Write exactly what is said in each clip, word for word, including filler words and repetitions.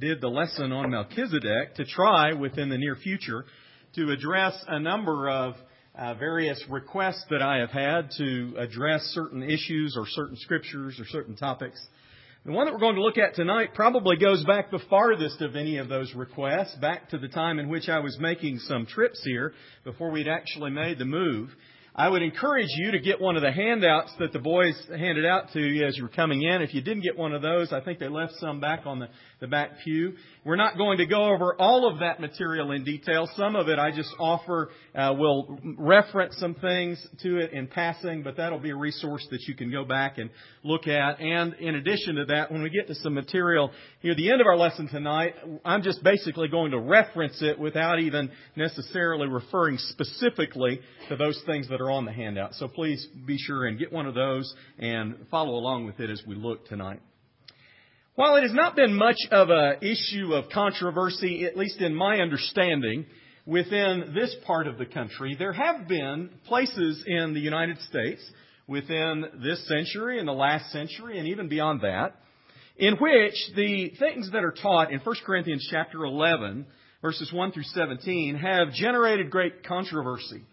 did the lesson on Melchizedek to try within the near future to address a number of uh, various requests that I have had to address certain issues or certain scriptures or certain topics. The one that we're going to look at tonight probably goes back the farthest of any of those requests, back to the time in which I was making some trips here before we'd actually made the move. I would encourage you to get one of the handouts that the boys handed out to you as you were coming in. If you didn't get one of those, I think they left some back on the, the back pew. We're not going to go over all of that material in detail. Some of it I just offer, uh, will reference some things to it in passing, but that'll be a resource that you can go back and look at. And in addition to that, when we get to some material near the end of our lesson tonight, I'm just basically going to reference it without even necessarily referring specifically to those things that are on the handout. So please be sure and get one of those and follow along with it as we look tonight. While it has not been much of an issue of controversy, at least in my understanding, within this part of the country, there have been places in the United States within this century and the last century and even beyond that, in which the things that are taught in First Corinthians chapter eleven, verses one through seventeen, have generated great controversy.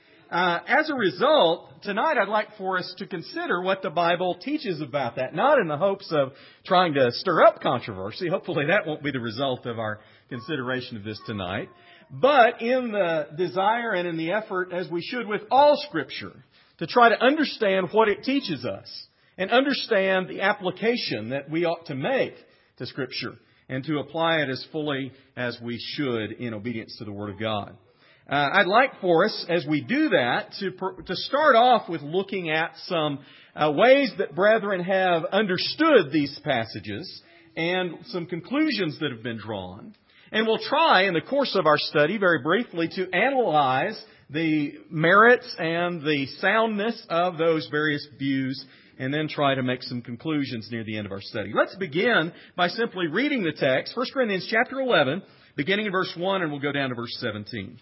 Uh, as a result, tonight I'd like for us to consider what the Bible teaches about that, not in the hopes of trying to stir up controversy. Hopefully that won't be the result of our consideration of this tonight, but in the desire and in the effort, as we should with all Scripture, to try to understand what it teaches us and understand the application that we ought to make to Scripture and to apply it as fully as we should in obedience to the Word of God. Uh, I'd like for us, as we do that, to to start off with looking at some uh, ways that brethren have understood these passages and some conclusions that have been drawn. And we'll try, in the course of our study, very briefly, to analyze the merits and the soundness of those various views and then try to make some conclusions near the end of our study. Let's begin by simply reading the text, First Corinthians chapter eleven, beginning in verse one, and we'll go down to verse seventeen.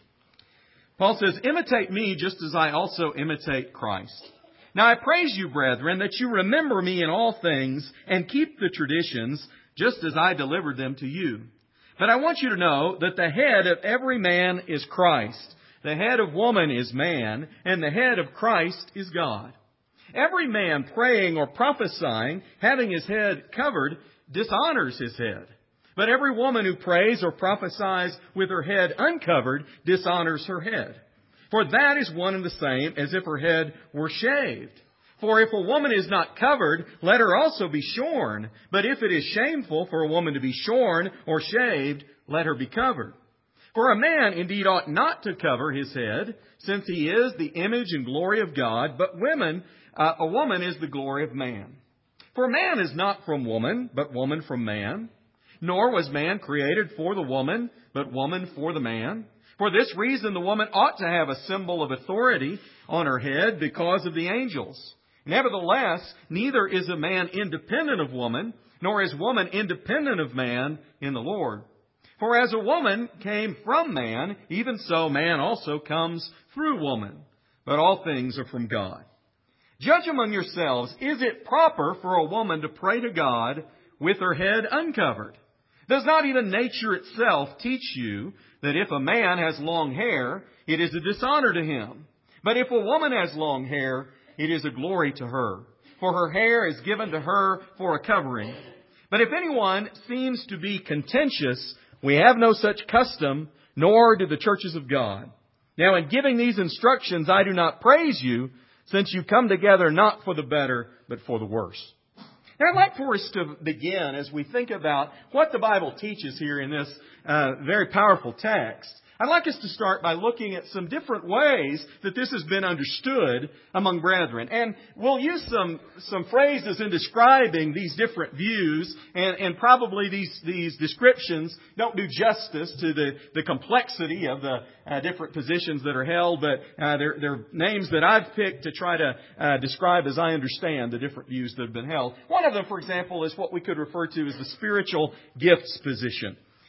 Paul says, "Imitate me just as I also imitate Christ. Now I praise you, brethren, that you remember me in all things and keep the traditions just as I delivered them to you. But I want you to know that the head of every man is Christ. The head of woman is man, and the head of Christ is God. Every man praying or prophesying, having his head covered, dishonors his head. But every woman who prays or prophesies with her head uncovered dishonors her head. For that is one and the same as if her head were shaved. For if a woman is not covered, let her also be shorn. But if it is shameful for a woman to be shorn or shaved, let her be covered. For a man indeed ought not to cover his head, since he is the image and glory of God, but women, uh, a woman is the glory of man. For man is not from woman, but woman from man. Nor was man created for the woman, but woman for the man. For this reason the woman ought to have a symbol of authority on her head because of the angels. Nevertheless, neither is a man independent of woman, nor is woman independent of man in the Lord. For as a woman came from man, even so man also comes through woman. But all things are from God. Judge among yourselves, is it proper for a woman to pray to God with her head uncovered? Does not even nature itself teach you that if a man has long hair, it is a dishonor to him? But if a woman has long hair, it is a glory to her, for her hair is given to her for a covering. But if anyone seems to be contentious, we have no such custom, nor do the churches of God. Now in giving these instructions, I do not praise you, since you come together not for the better, but for the worse." Now, I'd like for us to begin as we think about what the Bible teaches here in this uh, very powerful text. I'd like us to start by looking at some different ways that this has been understood among brethren. And we'll use some some phrases in describing these different views, and, and probably these, these descriptions don't do justice to the, the complexity of the uh, different positions that are held, but uh, they're, they're names that I've picked to try to uh, describe as I understand the different views that have been held. One of them, for example, is what we could refer to as the spiritual gifts position.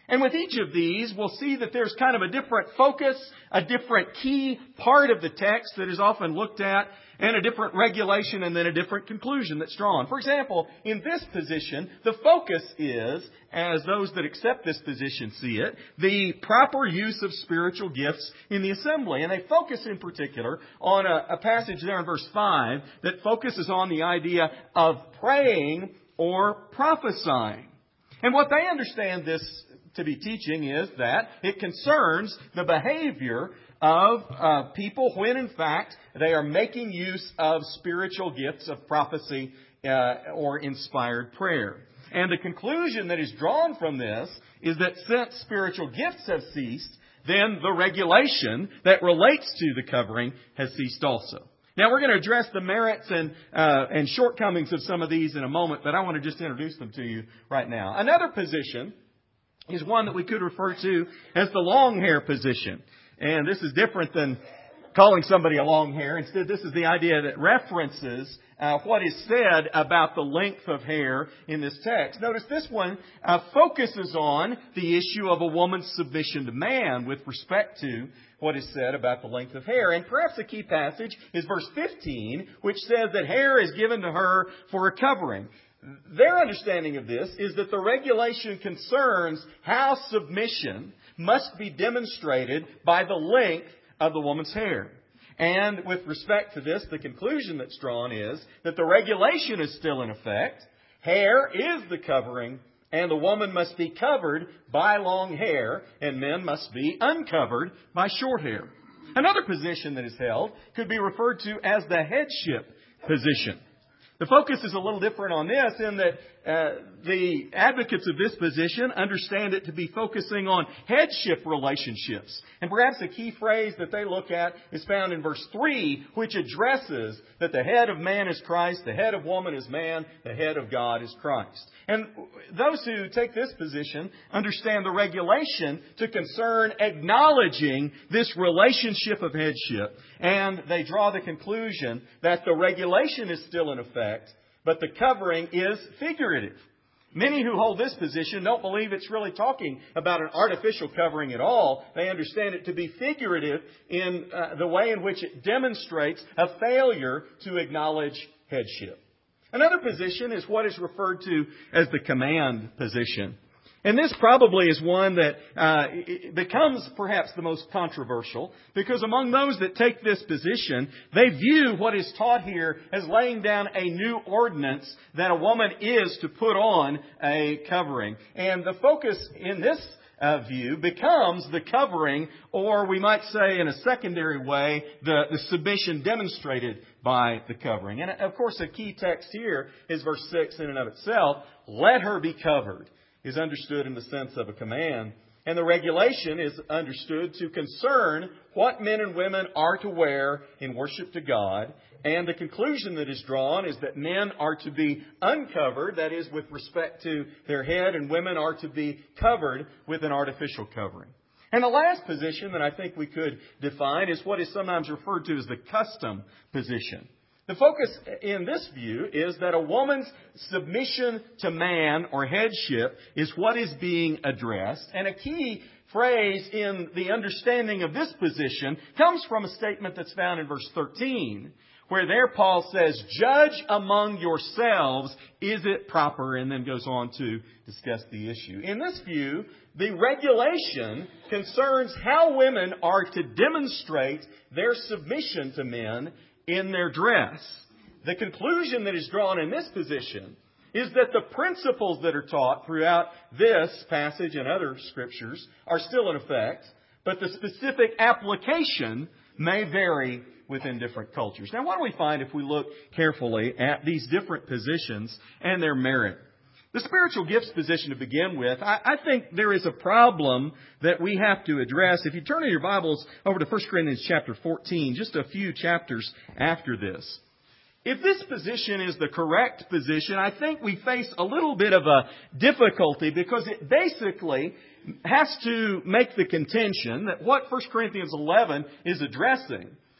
And with each of these, we'll see that there's kind of a different focus, a different key part of the text that is often looked at, and a different regulation and then a different conclusion that's drawn. For example, in this position, the focus is, as those that accept this position see it, the proper use of spiritual gifts in the assembly. And they focus in particular on a, a passage there in verse five that focuses on the idea of praying or prophesying. And what they understand this to be teaching is that it concerns the behavior of uh, people when, in fact, they are making use of spiritual gifts of prophecy uh, or inspired prayer. And the conclusion that is drawn from this is that since spiritual gifts have ceased, then the regulation that relates to the covering has ceased also. Now, we're going to address the merits and uh, and shortcomings of some of these in a moment, but I want to just introduce them to you right now. Another position is one that we could refer to as the long hair position. And this is different than calling somebody a long hair. Instead, this is the idea that references uh, what is said about the length of hair in this text. Notice this one uh, focuses on the issue of a woman's submission to man with respect to what is said about the length of hair. And perhaps a key passage is verse fifteen, which says that hair is given to her for a covering. Their understanding of this is that the regulation concerns how submission must be demonstrated by the length of the woman's hair. And with respect to this, the conclusion that's drawn is that the regulation is still in effect. Hair is the covering, and the woman must be covered by long hair, and men must be uncovered by short hair. Another position that is held could be referred to as the headship position. The focus is a little different on this in that uh, the advocates of this position understand it to be focusing on headship relationships. And perhaps a key phrase that they look at is found in verse three, which addresses that the head of man is Christ, the head of woman is man, the head of God is Christ. And those who take this position understand the regulation to concern acknowledging this relationship of headship. And they draw the conclusion that the regulation is still in effect, but the covering is figurative. Many who hold this position don't believe it's really talking about an artificial covering at all. They understand it to be figurative in uh, the way in which it demonstrates a failure to acknowledge headship. Another position is what is referred to as the command position. And this probably is one that uh, becomes perhaps the most controversial, because among those that take this position, they view what is taught here as laying down a new ordinance that a woman is to put on a covering. And the focus in this uh, view becomes the covering, or we might say in a secondary way, the, the submission demonstrated by the covering. And of course, a key text here is verse six in and of itself. Let her be covered is understood in the sense of a command. And the regulation is understood to concern what men and women are to wear in worship to God. And the conclusion that is drawn is that men are to be uncovered, that is, with respect to their head, and women are to be covered with an artificial covering. And the last position that I think we could define is what is sometimes referred to as the custom position. The focus in this view is that a woman's submission to man or headship is what is being addressed. And a key phrase in the understanding of this position comes from a statement that's found in verse thirteen, where there Paul says, "Judge among yourselves, is it proper?" and then goes on to discuss the issue. In this view, the regulation concerns how women are to demonstrate their submission to men in their dress. The conclusion that is drawn in this position is that the principles that are taught throughout this passage and other scriptures are still in effect, but the specific application may vary within different cultures. Now, what do we find if we look carefully at these different positions and their merit? The spiritual gifts position to begin with, I, I think there is a problem that we have to address. If you turn in your Bibles over to First Corinthians chapter fourteen, just a few chapters after this. If this position is the correct position, I think we face a little bit of a difficulty, because it basically has to make the contention that what First Corinthians eleven is addressing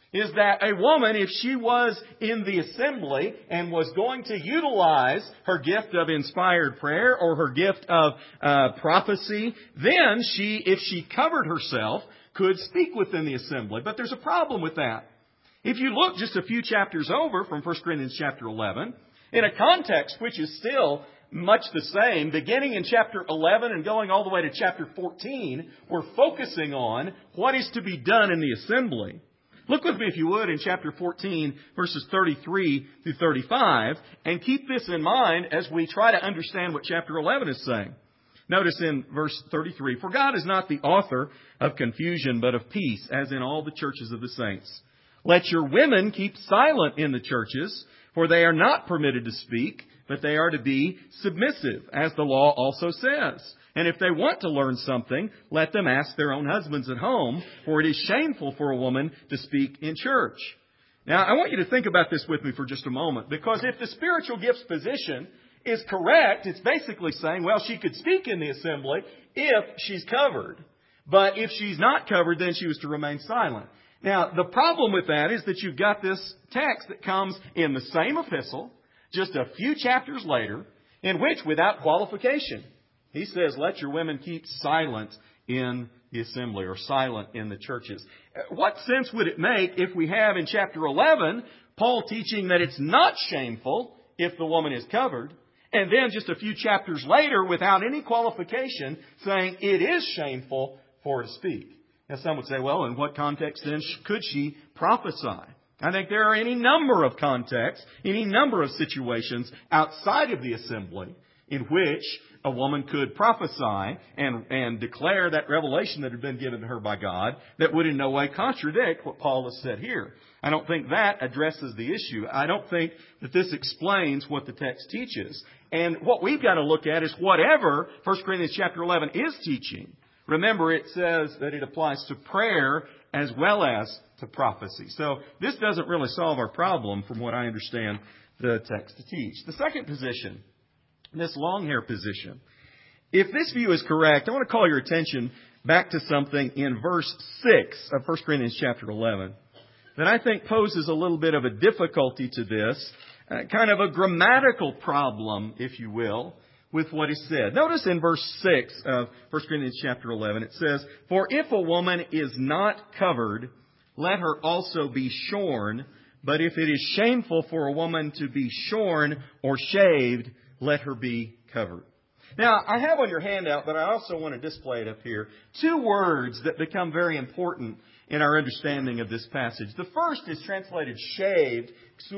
is that a woman, if she was in the assembly and was going to utilize her gift of inspired prayer or her gift of uh, prophecy, then she, if she covered herself, could speak within the assembly. But there's a problem with that. If you look just a few chapters over from First Corinthians chapter eleven, in a context which is still much the same, beginning in chapter eleven and going all the way to chapter fourteen, we're focusing on what is to be done in the assembly. Look with me, if you would, in chapter fourteen, verses thirty-three through thirty-five, and keep this in mind as we try to understand what chapter eleven is saying. Notice in verse thirty-three, "For God is not the author of confusion, but of peace, as in all the churches of the saints. Let your women keep silent in the churches, for they are not permitted to speak, but they are to be submissive, as the law also says. And if they want to learn something, let them ask their own husbands at home, for it is shameful for a woman to speak in church." Now, I want you to think about this with me for just a moment, because if the spiritual gifts position is correct, it's basically saying, well, she could speak in the assembly if she's covered. But if she's not covered, then she was to remain silent. Now, the problem with that is that you've got this text that comes in the same epistle, just a few chapters later, in which, without qualification, he says, let your women keep silent in the assembly, or silent in the churches. What sense would it make if we have in chapter eleven, Paul teaching that it's not shameful if the woman is covered, and then just a few chapters later, without any qualification, saying it is shameful for her to speak? Now, some would say, well, in what context then could she prophesy? I think there are any number of contexts, any number of situations outside of the assembly in which a woman could prophesy and, and declare that revelation that had been given to her by God that would in no way contradict what Paul has said here. I don't think that addresses the issue. I don't think that this explains what the text teaches. And what we've got to look at is whatever First Corinthians chapter eleven is teaching. Remember, it says that it applies to prayer as well as to prophecy. So this doesn't really solve our problem from what I understand the text to teach. The second position, this long hair position. If this view is correct, I want to call your attention back to something in verse six of First Corinthians chapter eleven that I think poses a little bit of a difficulty to this, uh, kind of a grammatical problem, if you will, with what is said. Notice in verse six of First Corinthians chapter eleven, it says, "For if a woman is not covered, let her also be shorn. But if it is shameful for a woman to be shorn or shaved, let her be covered." Now, I have on your handout, but I also want to display it up here, two words that become very important in our understanding of this passage. The first is translated shaved,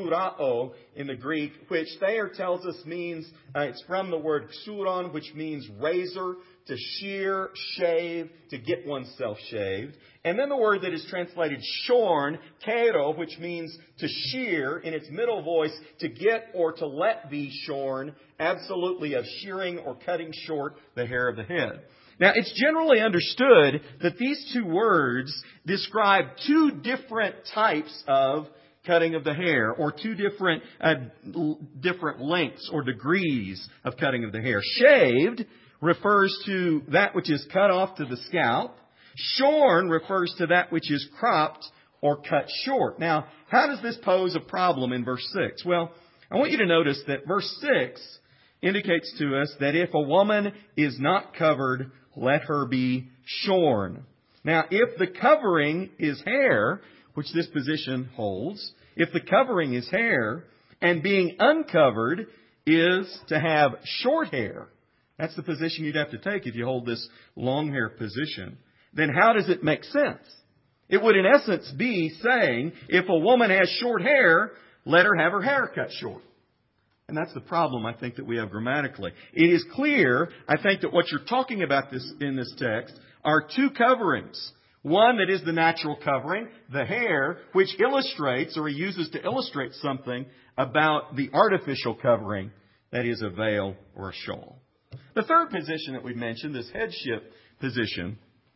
xurao in the Greek, which Thayer tells us means, uh, it's from the word xuron, which means razor, to shear, shave, to get oneself shaved. And then the word that is translated shorn, kero, which means to shear, in its middle voice, to get or to let be shorn, absolutely of shearing or cutting short the hair of the head. Now, it's generally understood that these two words describe two different types of cutting of the hair, or two different uh, different lengths or degrees of cutting of the hair. Shaved refers to that which is cut off to the scalp. Shorn refers to that which is cropped or cut short. Now, how does this pose a problem in verse six? Well, I want you to notice that verse six indicates to us that if a woman is not covered, let her be shorn. Now, if the covering is hair, which this position holds, if the covering is hair, and being uncovered is to have short hair, that's the position you'd have to take if you hold this long hair position, then how does it make sense? It would in essence be saying, if a woman has short hair, let her have her hair cut short. And that's the problem, I think, that we have grammatically. It is clear, I think, that what you're talking about this in this text are two coverings. One that is the natural covering, the hair, which illustrates, or he uses to illustrate something about the artificial covering, that is a veil or a shawl. The third position that we mentioned, this headship position,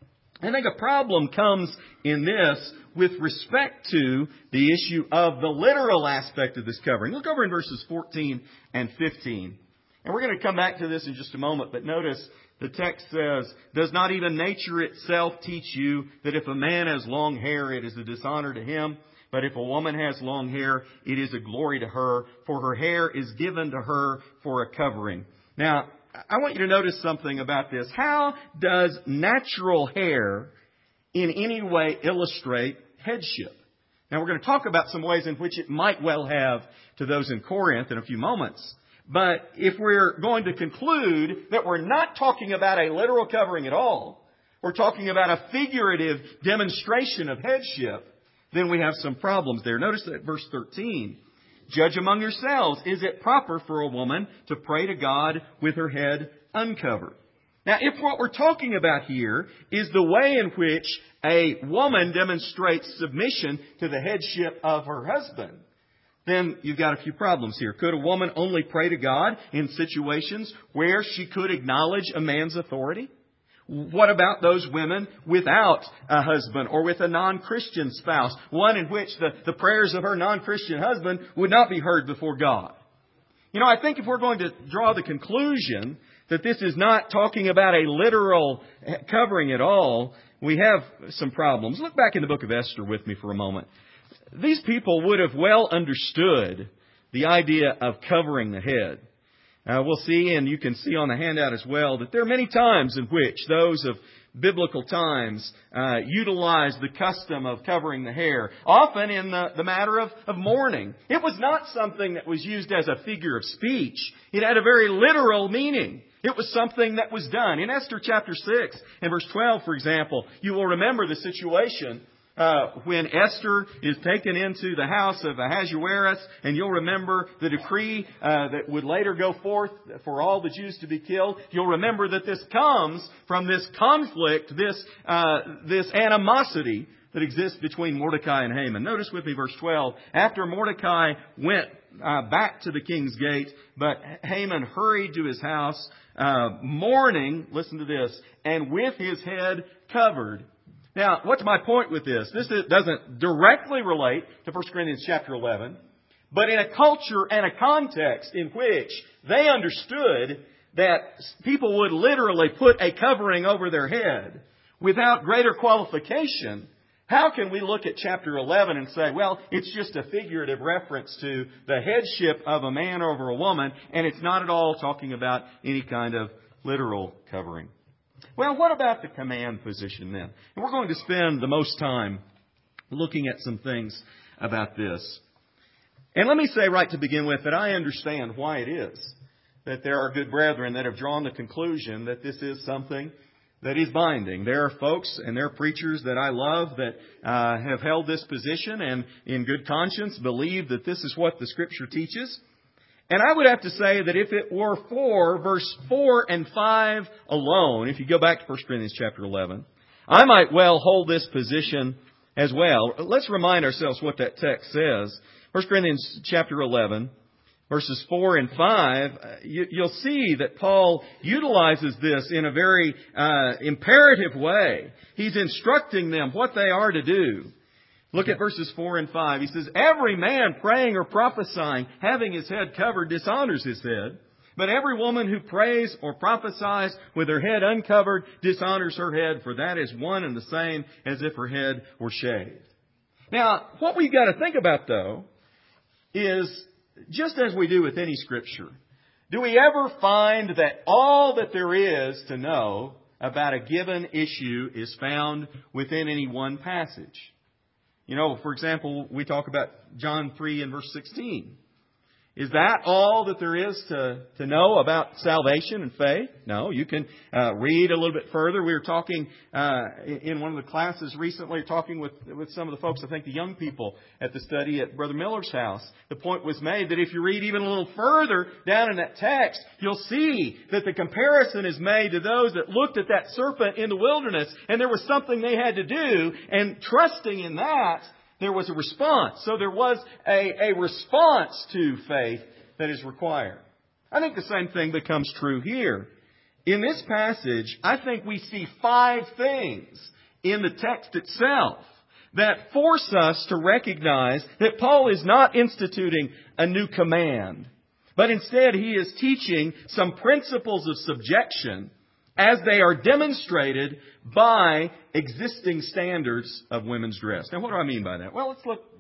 I think a problem comes in this with respect to the issue of the literal aspect of this covering. Look over in verses fourteen and fifteen. And we're going to come back to this in just a moment, but notice the text says, "Does not even nature itself teach you that if a man has long hair, it is a dishonor to him? But if a woman has long hair, it is a glory to her, for her hair is given to her for a covering. Now, I want you to notice something about this. How does natural hair in any way illustrate headship? Now, we're going to talk about some ways in which it might well have to those in Corinth in a few moments. But if we're going to conclude that we're not talking about a literal covering at all, we're talking about a figurative demonstration of headship, then we have some problems there. Notice that verse thirteen. Judge among yourselves, is it proper for a woman to pray to God with her head uncovered? Now, if what we're talking about here is the way in which a woman demonstrates submission to the headship of her husband, then you've got a few problems here. Could a woman only pray to God in situations where she could acknowledge a man's authority? What about those women without a husband or with a non-Christian spouse? One in which the, the prayers of her non-Christian husband would not be heard before God. You know, I think if we're going to draw the conclusion that this is not talking about a literal covering at all, we have some problems. Look back in the book of Esther with me for a moment. These people would have well understood the idea of covering the head. Uh, we'll see, and you can see on the handout as well, that there are many times in which those of biblical times uh, utilize the custom of covering the hair, often in the, the matter of, of mourning. It was not something that was used as a figure of speech. It had a very literal meaning. It was something that was done. In Esther chapter six and verse twelve, for example, you will remember the situation Uh, when Esther is taken into the house of Ahasuerus, and you'll remember the decree uh, that would later go forth for all the Jews to be killed. You'll remember that this comes from this conflict, this uh, this animosity that exists between Mordecai and Haman. Notice with me verse twelve. After Mordecai went uh, back to the king's gate, but Haman hurried to his house, uh, mourning, listen to this, and with his head covered. Now, what's my point with this? This doesn't directly relate to First Corinthians chapter eleven, but in a culture and a context in which they understood that people would literally put a covering over their head without greater qualification, how can we look at chapter eleven and say, well, it's just a figurative reference to the headship of a man over a woman, and it's not at all talking about any kind of literal covering? Well, what about the command position then? And we're going to spend the most time looking at some things about this. And let me say right to begin with that I understand why it is that there are good brethren that have drawn the conclusion that this is something that is binding. There are folks and there are preachers that I love that uh, have held this position and in good conscience believe that this is what the Scripture teaches. And I would have to say that if it were for verse four and five alone, if you go back to First Corinthians chapter eleven, I might well hold this position as well. Let's remind ourselves what that text says. First Corinthians chapter eleven, verses four and five, you, you'll see that Paul utilizes this in a very uh, imperative way. He's instructing them what they are to do. Look at verses four and five. He says, every man praying or prophesying, having his head covered, dishonors his head. But every woman who prays or prophesies with her head uncovered dishonors her head, for that is one and the same as if her head were shaved. Now, what we've got to think about, though, is just as we do with any Scripture, do we ever find that all that there is to know about a given issue is found within any one passage? You know, for example, we talk about John three and verse sixteen. Is that all that there is to, to know about salvation and faith? No, you can uh, read a little bit further. We were talking uh, in one of the classes recently, talking with, with some of the folks, I think the young people at the study at Brother Miller's house. The point was made that if you read even a little further down in that text, you'll see that the comparison is made to those that looked at that serpent in the wilderness and there was something they had to do, and trusting in that, there was a response. So there was a, a response to faith that is required. I think the same thing becomes true here. In this passage, I think we see five things in the text itself that force us to recognize that Paul is not instituting a new command, but instead he is teaching some principles of subjection as they are demonstrated by existing standards of women's dress. Now, what do I mean by that? Well, let's look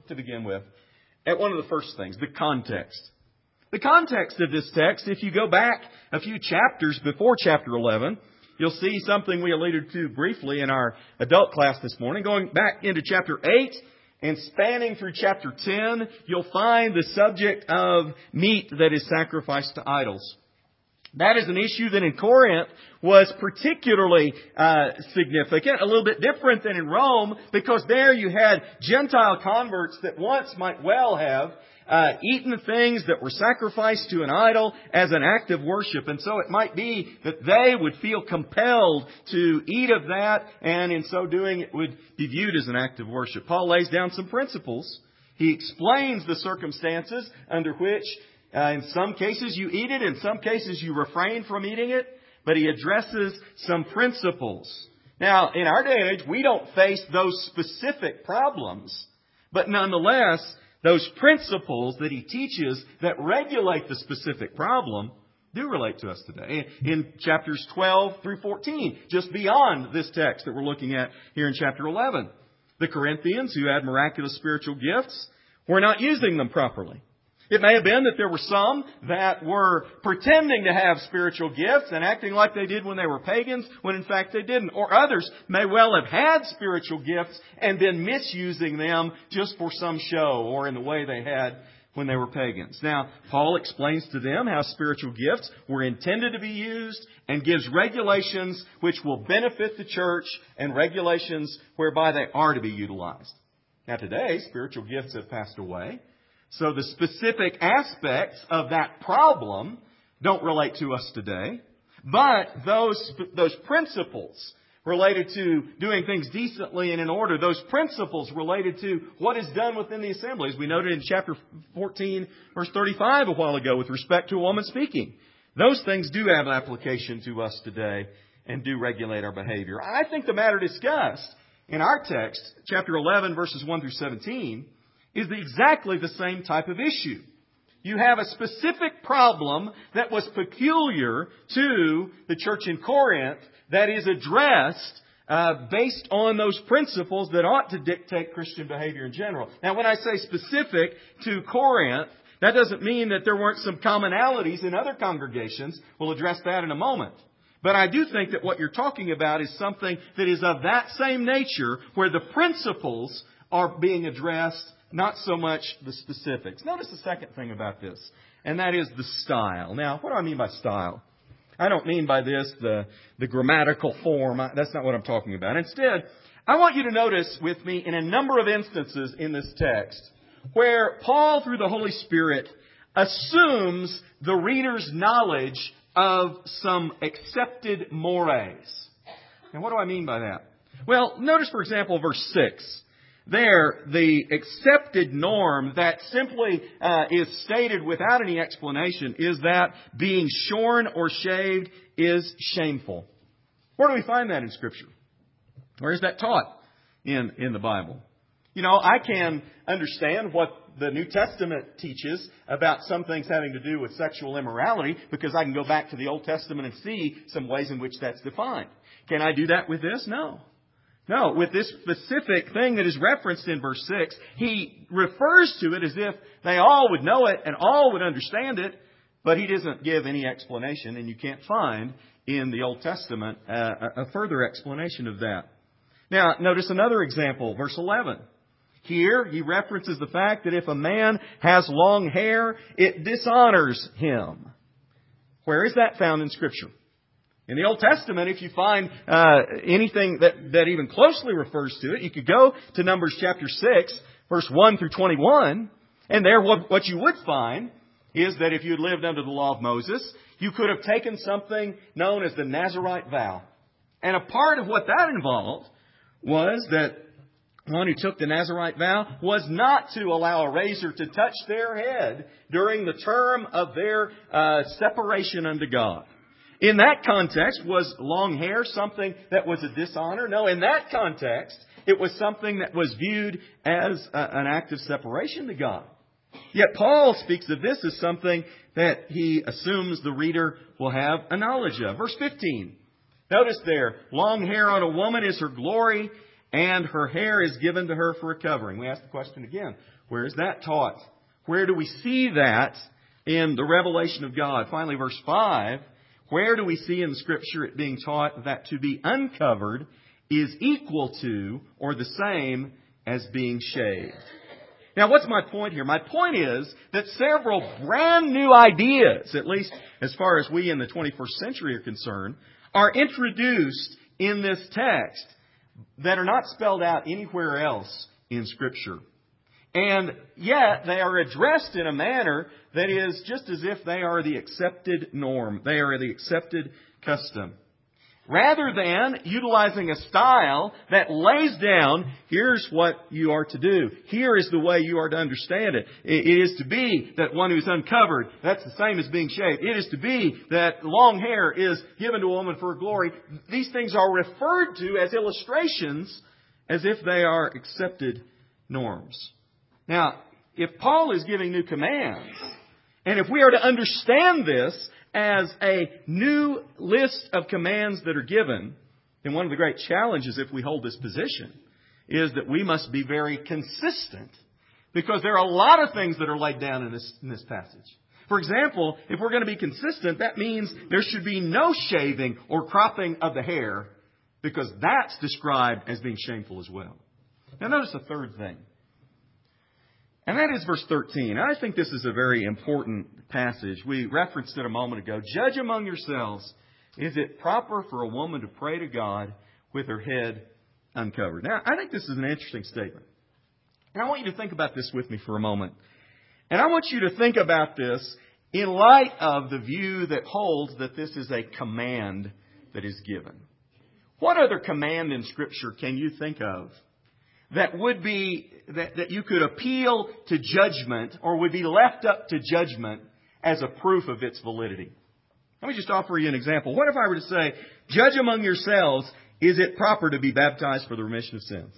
to begin with at one of the first things, the context. The context of this text, if you go back a few chapters before chapter eleven, you'll see something we alluded to briefly in our adult class this morning. Going back into chapter eight and spanning through chapter ten, you'll find the subject of meat that is sacrificed to idols. That is an issue that in Corinth was particularly uh, significant, a little bit different than in Rome, because there you had Gentile converts that once might well have uh, eaten things that were sacrificed to an idol as an act of worship. And so it might be that they would feel compelled to eat of that, and in so doing it would be viewed as an act of worship. Paul lays down some principles. He explains the circumstances under which Uh, in some cases you eat it, in some cases you refrain from eating it, but he addresses some principles. Now, in our day and age, we don't face those specific problems, but nonetheless, those principles that he teaches that regulate the specific problem do relate to us today. In chapters twelve through fourteen, just beyond this text that we're looking at here in chapter eleven, the Corinthians who had miraculous spiritual gifts were not using them properly. It may have been that there were some that were pretending to have spiritual gifts and acting like they did when they were pagans, when in fact they didn't. Or others may well have had spiritual gifts and been misusing them just for some show or in the way they had when they were pagans. Now, Paul explains to them how spiritual gifts were intended to be used and gives regulations which will benefit the church and regulations whereby they are to be utilized. Now today, spiritual gifts have passed away. So the specific aspects of that problem don't relate to us today. But those, those principles related to doing things decently and in order, those principles related to what is done within the assembly, as we noted in chapter fourteen, verse thirty-five a while ago with respect to a woman speaking. Those things do have application to us today and do regulate our behavior. I think the matter discussed in our text, chapter eleven, verses one through seventeen, is exactly the same type of issue. You have a specific problem that was peculiar to the church in Corinth that is addressed uh, based on those principles that ought to dictate Christian behavior in general. Now, when I say specific to Corinth, that doesn't mean that there weren't some commonalities in other congregations. We'll address that in a moment. But I do think that what you're talking about is something that is of that same nature, where the principles are being addressed, not so much the specifics. Notice the second thing about this, and that is the style. Now, what do I mean by style? I don't mean by this the, the grammatical form. That's not what I'm talking about. Instead, I want you to notice with me in a number of instances in this text where Paul, through the Holy Spirit, assumes the reader's knowledge of some accepted mores. Now, what do I mean by that? Well, notice, for example, verse six. There, the accepted norm that simply uh, is stated without any explanation is that being shorn or shaved is shameful. Where do we find that in Scripture? Where is that taught in, in the Bible? You know, I can understand what the New Testament teaches about some things having to do with sexual immorality because I can go back to the Old Testament and see some ways in which that's defined. Can I do that with this? No. No, with this specific thing that is referenced in verse six, he refers to it as if they all would know it and all would understand it, but he doesn't give any explanation, and you can't find in the Old Testament uh, a further explanation of that. Now, notice another example, verse eleven. Here, he references the fact that if a man has long hair, it dishonors him. Where is that found in Scripture? In the Old Testament, if you find uh, anything that, that even closely refers to it, you could go to Numbers chapter six, verse one through twenty-one, and there what, what you would find is that if you had lived under the law of Moses, you could have taken something known as the Nazirite vow. And a part of what that involved was that one who took the Nazirite vow was not to allow a razor to touch their head during the term of their uh, separation unto God. In that context, was long hair something that was a dishonor? No, in that context, it was something that was viewed as a, an act of separation to God. Yet Paul speaks of this as something that he assumes the reader will have a knowledge of. Verse fifteen. Notice there, long hair on a woman is her glory, and her hair is given to her for a covering. We ask the question again, where is that taught? Where do we see that in the revelation of God? Finally, verse five, where do we see in the Scripture it being taught that to be uncovered is equal to or the same as being shaved? Now, what's my point here? My point is that several brand new ideas, at least as far as we in the twenty-first century are concerned, are introduced in this text that are not spelled out anywhere else in Scripture. And yet they are addressed in a manner that is just as if they are the accepted norm. They are the accepted custom. Rather than utilizing a style that lays down, here's what you are to do. Here is the way you are to understand it. It is to be that one who is uncovered, that's the same as being shaved. It is to be that long hair is given to a woman for glory. These things are referred to as illustrations as if they are accepted norms. Now, if Paul is giving new commands, and if we are to understand this as a new list of commands that are given, then one of the great challenges if we hold this position is that we must be very consistent, because there are a lot of things that are laid down in this, in this passage. For example, if we're going to be consistent, that means there should be no shaving or cropping of the hair, because that's described as being shameful as well. Now notice the third thing. And that is verse thirteen. I think this is a very important passage. We referenced it a moment ago. Judge among yourselves, is it proper for a woman to pray to God with her head uncovered? Now, I think this is an interesting statement. And I want you to think about this with me for a moment. And I want you to think about this in light of the view that holds that this is a command that is given. What other command in Scripture can you think of that would be, that, that you could appeal to judgment or would be left up to judgment as a proof of its validity? Let me just offer you an example. What if I were to say, judge among yourselves, is it proper to be baptized for the remission of sins?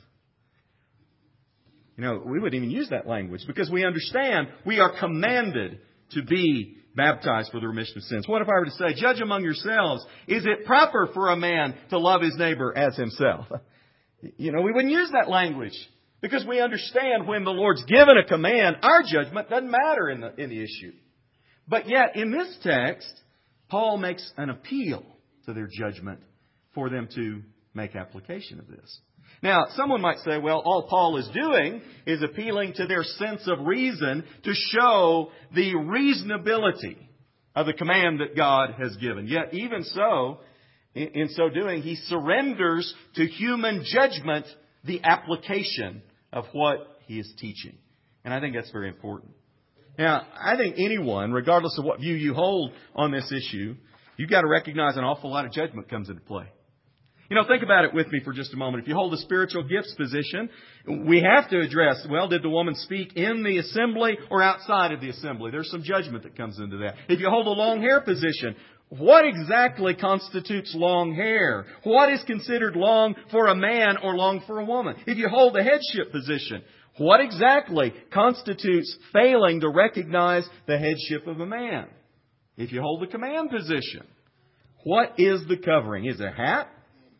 You know, we wouldn't even use that language because we understand we are commanded to be baptized for the remission of sins. What if I were to say, judge among yourselves, is it proper for a man to love his neighbor as himself? You know, we wouldn't use that language because we understand when the Lord's given a command, our judgment doesn't matter in the, in the issue. But yet, in this text, Paul makes an appeal to their judgment for them to make application of this. Now, someone might say, well, all Paul is doing is appealing to their sense of reason to show the reasonability of the command that God has given. Yet, even so, in so doing, he surrenders to human judgment the application of what he is teaching. And I think that's very important. Now, I think anyone, regardless of what view you hold on this issue, you've got to recognize an awful lot of judgment comes into play. You know, think about it with me for just a moment. If you hold the spiritual gifts position, we have to address, well, did the woman speak in the assembly or outside of the assembly? There's some judgment that comes into that. If you hold the long hair position, what exactly constitutes long hair? What is considered long for a man or long for a woman? If you hold the headship position, what exactly constitutes failing to recognize the headship of a man? If you hold the command position, what is the covering? Is it a hat?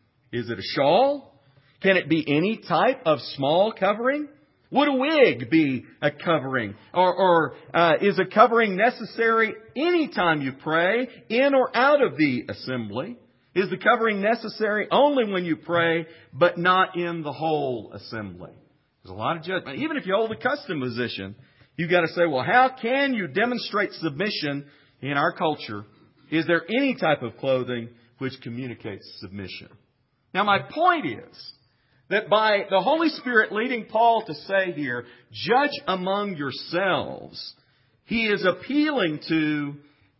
Is it a shawl? Can it be any type of small covering? Would a wig be a covering? Or, or uh, is a covering necessary anytime you pray, in or out of the assembly? Is the covering necessary only when you pray, but not in the whole assembly? There's a lot of judgment. Even if you hold a custom position, you've got to say, well, how can you demonstrate submission in our culture? Is there any type of clothing which communicates submission? Now, my point is that by the Holy Spirit leading Paul to say here, judge among yourselves, he is appealing to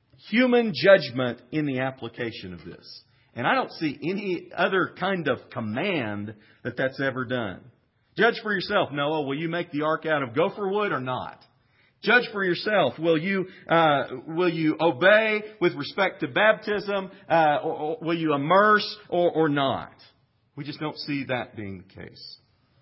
human judgment in the application of this. And I don't see any other kind of command that that's ever done. Judge for yourself. Noah, will you make the ark out of gopher wood or not? Judge for yourself. Will you uh, will you obey with respect to baptism? Uh, or, or will you immerse or, or not? We just don't see that being the case.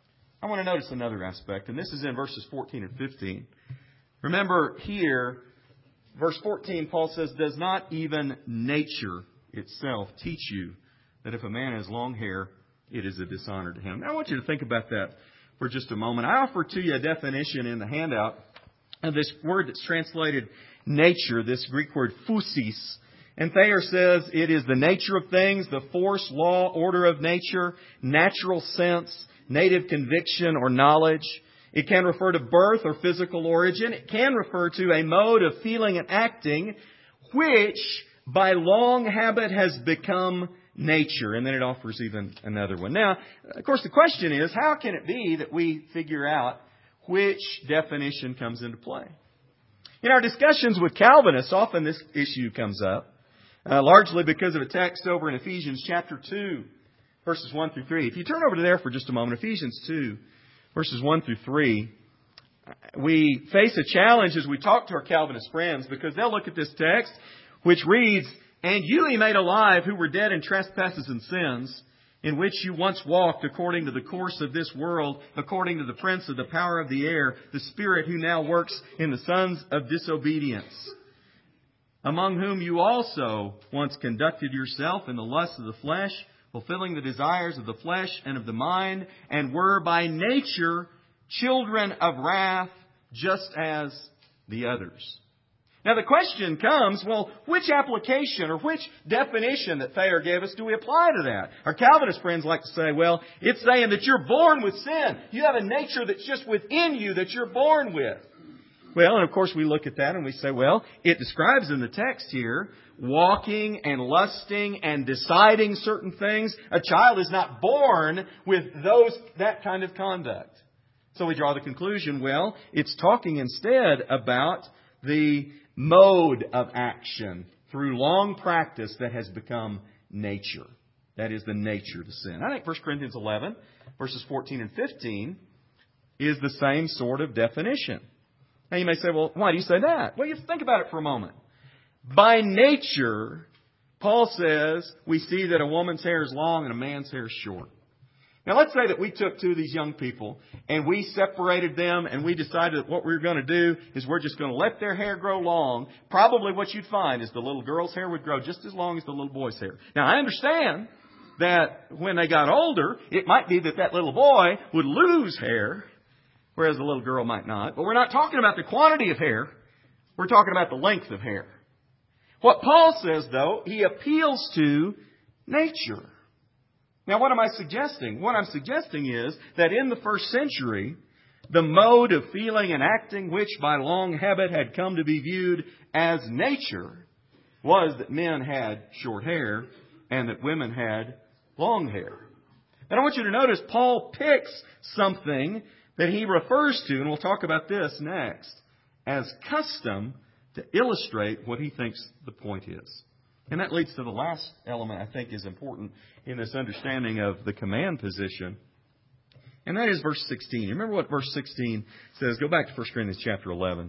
I want to notice another aspect, and this is in verses fourteen and fifteen. Remember here, verse fourteen, Paul says, does not even nature itself teach you that if a man has long hair, it is a dishonor to Him. Now, I want you to think about that for just a moment. I offer to you a definition in the handout of this word that's translated nature, this Greek word physis. And Thayer says it is the nature of things, the force, law, order of nature, natural sense, native conviction or knowledge. It can refer to birth or physical origin. It can refer to a mode of feeling and acting which by long habit has become nature. And then it offers even another one. Now, of course, the question is, how can it be that we figure out which definition comes into play? In our discussions with Calvinists, often this issue comes up. Uh, largely because of a text over in Ephesians chapter two, verses one through three. If you turn over to there for just a moment, Ephesians two, verses one through three, we face a challenge as we talk to our Calvinist friends because they'll look at this text which reads, "And you He made alive who were dead in trespasses and sins, in which you once walked according to the course of this world, according to the prince of the power of the air, the spirit who now works in the sons of disobedience, among whom you also once conducted yourself in the lusts of the flesh, fulfilling the desires of the flesh and of the mind, and were by nature children of wrath, just as the others." Now the question comes, well, which application or which definition that Thayer gave us do we apply to that? Our Calvinist friends like to say, well, it's saying that you're born with sin. You have a nature that's just within you that you're born with. Well, and of course we look at that and we say, well, it describes in the text here walking and lusting and deciding certain things. A child is not born with those that kind of conduct. So we draw the conclusion, well, it's talking instead about the mode of action through long practice that has become nature. That is the nature of the sin. I think First Corinthians eleven, verses fourteen and fifteen is the same sort of definition. Now you may say, well, why do you say that? Well, you think about it for a moment. By nature, Paul says, we see that a woman's hair is long and a man's hair is short. Now let's say that we took two of these young people and we separated them and we decided that what we were going to do is we're just going to let their hair grow long. Probably what you'd find is the little girl's hair would grow just as long as the little boy's hair. Now I understand that when they got older, it might be that that little boy would lose hair, whereas the little girl might not. But we're not talking about the quantity of hair. We're talking about the length of hair. What Paul says, though, he appeals to nature. Now, what am I suggesting? What I'm suggesting is that in the first century, the mode of feeling and acting which by long habit had come to be viewed as nature was that men had short hair and that women had long hair. And I want you to notice Paul picks something that he refers to, and we'll talk about this next, as custom to illustrate what he thinks the point is. And that leads to the last element I think is important in this understanding of the command position. And that is verse sixteen. You remember what verse sixteen says? Go back to First Corinthians chapter eleven.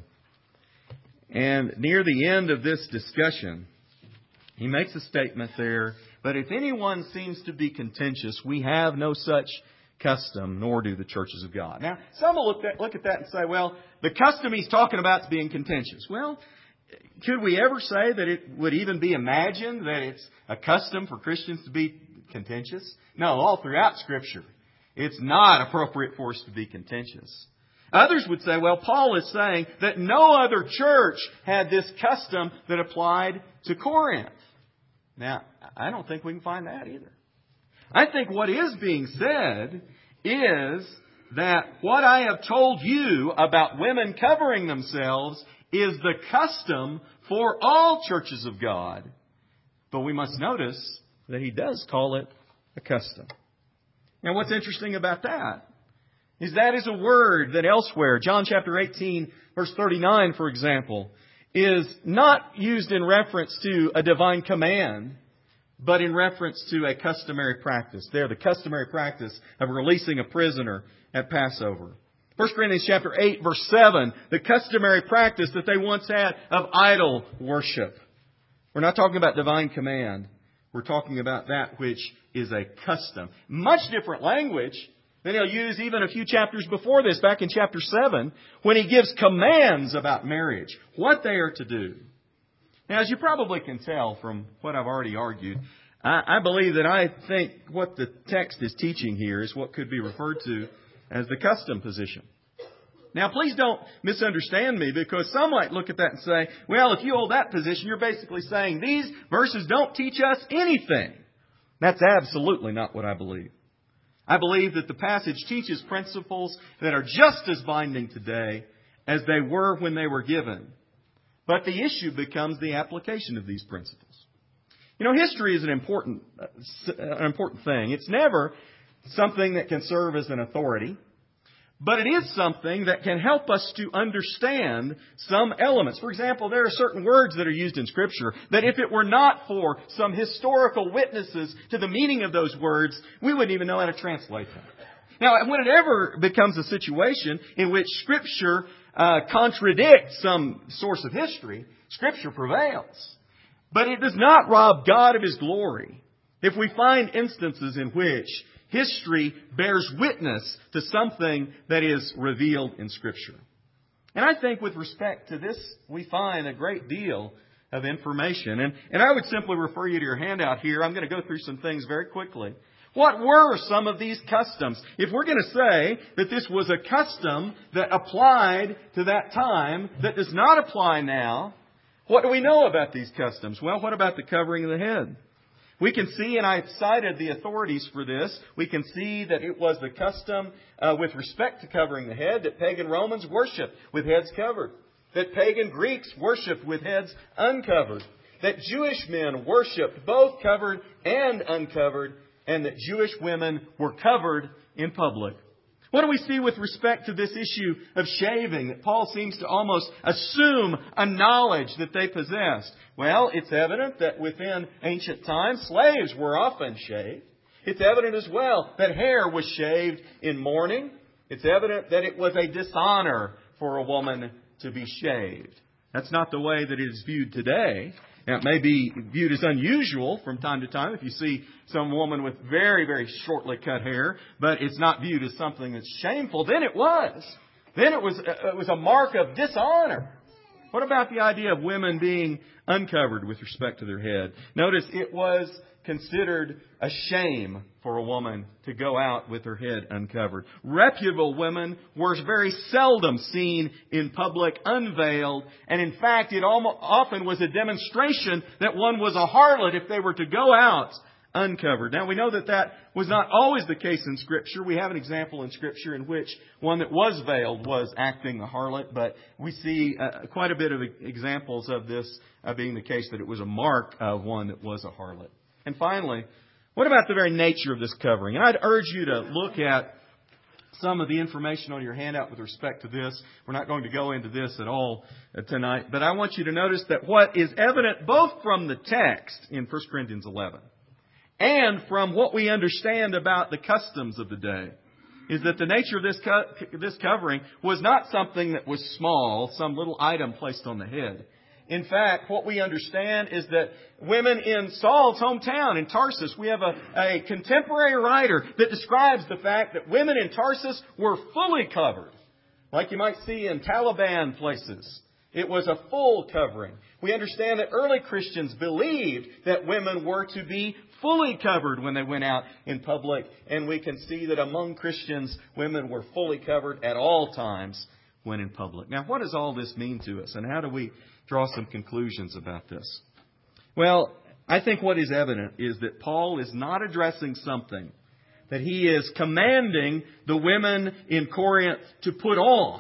And near the end of this discussion, he makes a statement there, "But if anyone seems to be contentious, we have no such custom, nor do the churches of God." Now, some will look at, look at that and say, well, the custom he's talking about is being contentious. Well, could we ever say that it would even be imagined that it's a custom for Christians to be contentious? No, all throughout Scripture, it's not appropriate for us to be contentious. Others would say, well, Paul is saying that no other church had this custom that applied to Corinth. Now, I don't think we can find that either. I think what is being said is that what I have told you about women covering themselves is the custom for all churches of God. But we must notice that he does call it a custom. Now what's interesting about that is that is a word that elsewhere, John chapter eighteen, verse thirty-nine, for example, is not used in reference to a divine command, but in reference to a customary practice. There, the customary practice of releasing a prisoner at Passover. First Corinthians chapter eight, verse seven, the customary practice that they once had of idol worship. We're not talking about divine command. We're talking about that which is a custom. Much different language than he'll use even a few chapters before this, back in chapter seven, when he gives commands about marriage, what they are to do. Now, as you probably can tell from what I've already argued, I, I believe that I think what the text is teaching here is what could be referred to as the custom position. Now, please don't misunderstand me, because some might look at that and say, well, if you hold that position, you're basically saying these verses don't teach us anything. That's absolutely not what I believe. I believe that the passage teaches principles that are just as binding today as they were when they were given. But the issue becomes the application of these principles. You know, history is an important, uh, an important thing. It's never something that can serve as an authority, but it is something that can help us to understand some elements. For example, there are certain words that are used in Scripture that if it were not for some historical witnesses to the meaning of those words, we wouldn't even know how to translate them. Now, when it ever becomes a situation in which Scripture uh, contradicts some source of history, Scripture prevails. But it does not rob God of His glory if we find instances in which history bears witness to something that is revealed in Scripture. And I think with respect to this, we find a great deal of information. And, and I would simply refer you to your handout here. I'm going to go through some things very quickly. What were some of these customs? If we're going to say that this was a custom that applied to that time that does not apply now, what do we know about these customs? Well, what about the covering of the head? We can see, and I've cited the authorities for this, we can see that it was the custom uh, with respect to covering the head that pagan Romans worshipped with heads covered, that pagan Greeks worshipped with heads uncovered, that Jewish men worshipped both covered and uncovered, and that Jewish women were covered in public. What do we see with respect to this issue of shaving that Paul seems to almost assume a knowledge that they possessed? Well, it's evident that within ancient times, slaves were often shaved. It's evident as well that hair was shaved in mourning. It's evident that it was a dishonor for a woman to be shaved. That's not the way that it is viewed today. Now, it may be viewed as unusual from time to time if you see some woman with very, very shortly cut hair, but it's not viewed as something that's shameful. Then it was. Then it was, it was a mark of dishonor. What about the idea of women being uncovered with respect to their head? Notice it was considered a shame for a woman to go out with her head uncovered. Reputable women were very seldom seen in public unveiled, and in fact it almost often was a demonstration that one was a harlot if they were to go out uncovered. Now, we know that that was not always the case in Scripture. We have an example in Scripture in which one that was veiled was acting a harlot, but we see uh, quite a bit of examples of this uh, being the case that it was a mark of one that was a harlot. And finally, what about the very nature of this covering? And I'd urge you to look at some of the information on your handout with respect to this. We're not going to go into this at all tonight, but I want you to notice that what is evident both from the text in First Corinthians eleven and from what we understand about the customs of the day is that the nature of this co- this covering was not something that was small, some little item placed on the head. In fact, what we understand is that women in Saul's hometown, in Tarsus, we have a, a contemporary writer that describes the fact that women in Tarsus were fully covered, like you might see in Taliban places. It was a full covering. We understand that early Christians believed that women were to be fully covered when they went out in public, and we can see that among Christians, women were fully covered at all times when in public. Now, what does all this mean to us, and how do we draw some conclusions about this? Well, I think what is evident is that Paul is not addressing something that he is commanding the women in Corinth to put on.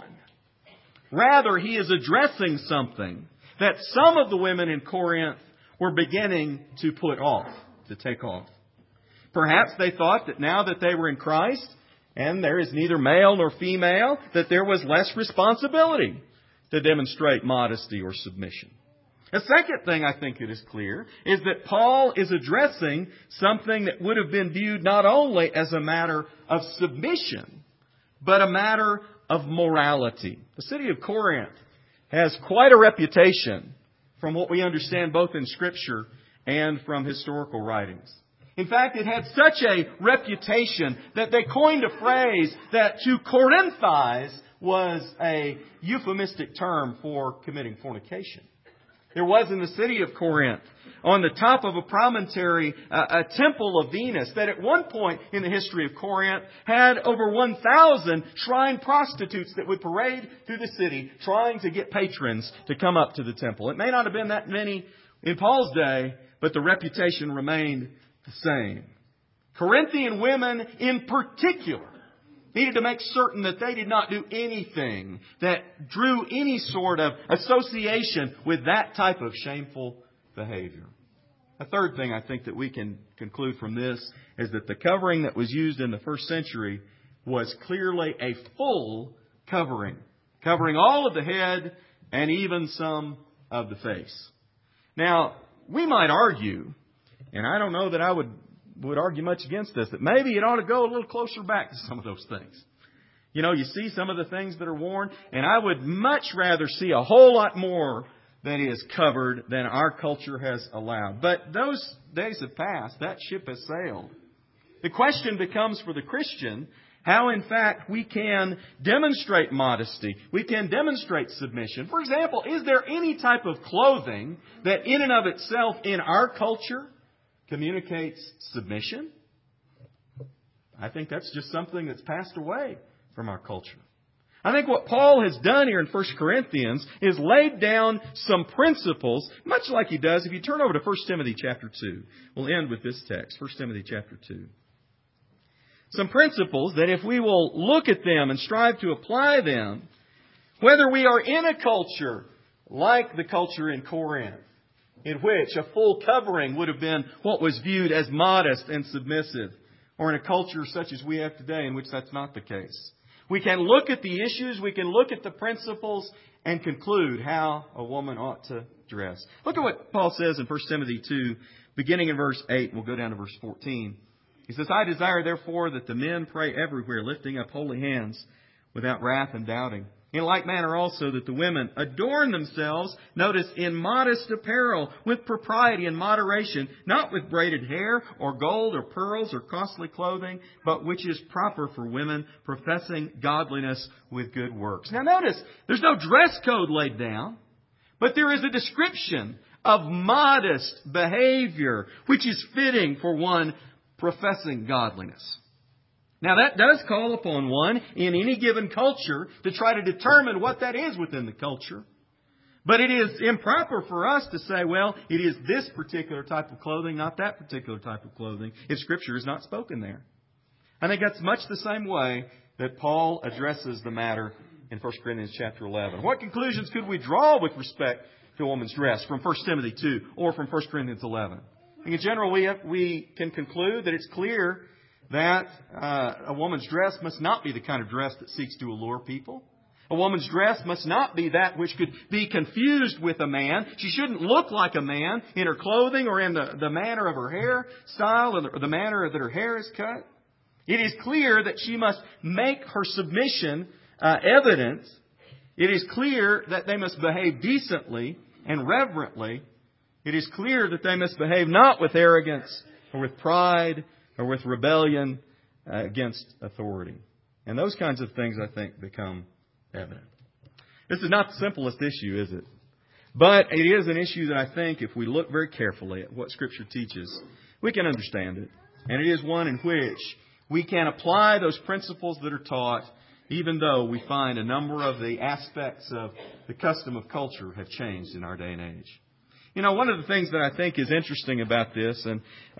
Rather, he is addressing something that some of the women in Corinth were beginning to put off, to take off. Perhaps they thought that now that they were in Christ, and there is neither male nor female, that there was less responsibility to demonstrate modesty or submission. A second thing I think it is clear is that Paul is addressing something that would have been viewed not only as a matter of submission, but a matter of morality. The city of Corinth has quite a reputation from what we understand both in Scripture and from historical writings. In fact, it had such a reputation that they coined a phrase that to Corinthize was a euphemistic term for committing fornication. There was in the city of Corinth, on the top of a promontory, uh, a temple of Venus that at one point in the history of Corinth had over one thousand shrine prostitutes that would parade through the city trying to get patrons to come up to the temple. It may not have been that many in Paul's day, but the reputation remained the same. Corinthian women in particular needed to make certain that they did not do anything that drew any sort of association with that type of shameful behavior. A third thing I think that we can conclude from this is that the covering that was used in the first century was clearly a full covering, covering all of the head and even some of the face. Now, we might argue, and I don't know that I would would argue much against this, that maybe it ought to go a little closer back to some of those things. You know, you see some of the things that are worn, and I would much rather see a whole lot more that is covered than our culture has allowed. But those days have passed. That ship has sailed. The question becomes for the Christian how, in fact, we can demonstrate modesty. We can demonstrate submission. For example, is there any type of clothing that in and of itself in our culture communicates submission? I think that's just something that's passed away from our culture. I think what Paul has done here in First Corinthians is laid down some principles, much like he does if you turn over to First Timothy chapter two. We'll end with this text, First Timothy chapter two. Some principles that if we will look at them and strive to apply them, whether we are in a culture like the culture in Corinth, in which a full covering would have been what was viewed as modest and submissive, or in a culture such as we have today in which that's not the case. We can look at the issues, we can look at the principles, and conclude how a woman ought to dress. Look at what Paul says in First Timothy two, beginning in verse eight. We'll go down to verse fourteen. He says, I desire therefore that the men pray everywhere, lifting up holy hands without wrath and doubting. In like manner also that the women adorn themselves, notice, in modest apparel, with propriety and moderation, not with braided hair or gold or pearls or costly clothing, but which is proper for women, professing godliness with good works. Now notice, there's no dress code laid down, but there is a description of modest behavior, which is fitting for one professing godliness. Now that does call upon one in any given culture to try to determine what that is within the culture. But it is improper for us to say, well, it is this particular type of clothing, not that particular type of clothing, if Scripture is not spoken there. I think that's much the same way that Paul addresses the matter in First Corinthians chapter eleven. What conclusions could we draw with respect to a woman's dress from First Timothy two or from First Corinthians eleven? In general, we, have, we can conclude that it's clear that uh, a woman's dress must not be the kind of dress that seeks to allure people. A woman's dress must not be that which could be confused with a man. She shouldn't look like a man in her clothing or in the, the manner of her hair style or the, or the manner that her hair is cut. It is clear that she must make her submission uh, evident. It is clear that they must behave decently and reverently. It is clear that they must behave not with arrogance or with pride or with rebellion uh, against authority. And those kinds of things, I think, become evident. This is not the simplest issue, is it? But it is an issue that I think, if we look very carefully at what Scripture teaches, we can understand it. And it is one in which we can apply those principles that are taught, even though we find a number of the aspects of the custom of culture have changed in our day and age. You know, one of the things that I think is interesting about this, and uh,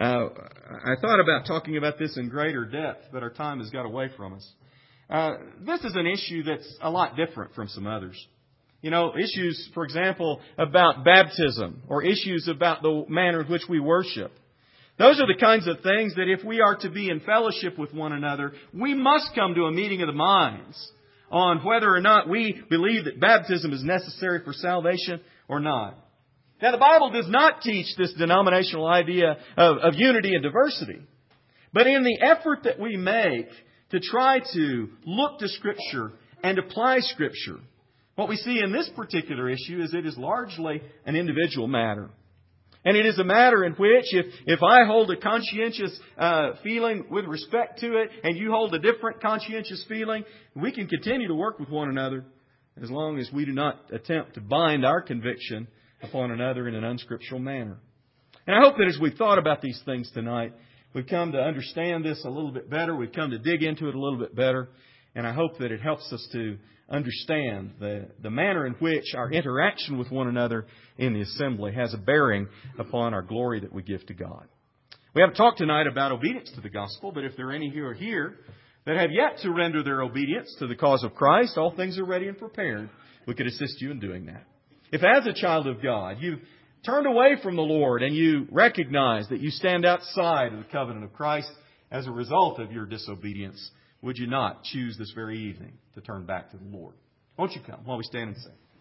I thought about talking about this in greater depth, but our time has got away from us. Uh, this is an issue that's a lot different from some others. You know, issues, for example, about baptism or issues about the manner in which we worship. Those are the kinds of things that if we are to be in fellowship with one another, we must come to a meeting of the minds on whether or not we believe that baptism is necessary for salvation or not. Now, the Bible does not teach this denominational idea of, of unity and diversity. But in the effort that we make to try to look to Scripture and apply Scripture, what we see in this particular issue is it is largely an individual matter. And it is a matter in which if, if I hold a conscientious uh, feeling with respect to it and you hold a different conscientious feeling, we can continue to work with one another as long as we do not attempt to bind our conviction upon another in an unscriptural manner. And I hope that as we've thought about these things tonight, we've come to understand this a little bit better. We've come to dig into it a little bit better. And I hope that it helps us to understand the, the manner in which our interaction with one another in the assembly has a bearing upon our glory that we give to God. We haven't talked tonight about obedience to the gospel, but if there are any who are here that have yet to render their obedience to the cause of Christ, all things are ready and prepared. We could assist you in doing that. If as a child of God, you've turned away from the Lord and you recognize that you stand outside of the covenant of Christ as a result of your disobedience, would you not choose this very evening to turn back to the Lord? Won't you come while we stand and sing?